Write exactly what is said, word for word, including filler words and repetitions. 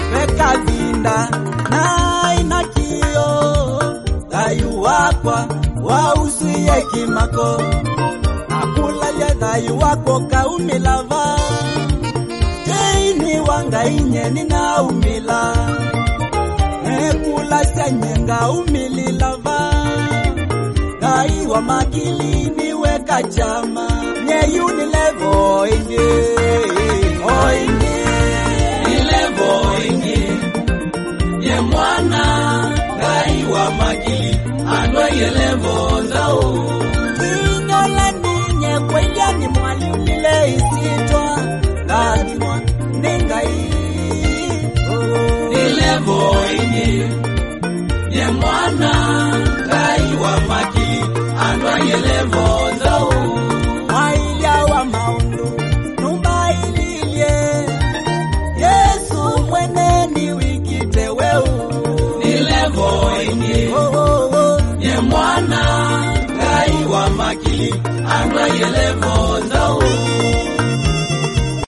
wekazinda na inakio thayu wakwa wausuye kimako nakula ya thayu wako kaumilava teini wangainye ninaumila nekula syanyenga umililava gai wa makili niweka chama nyeyu ni levo ingi oingi ni levo ingi ye mwana gai wa makili anwa ye levo zao inyola ninye kwenya ni mwali ulile isitwa lazima ningai ni levo ingi ye mwana gai wa makili anwa ye levo zao maila wa maundu numbaililie Yesu mwene ni wikite weu ni levo ingi oh, oh, oh. Ye mwana gai wa makili anwa ye levo zao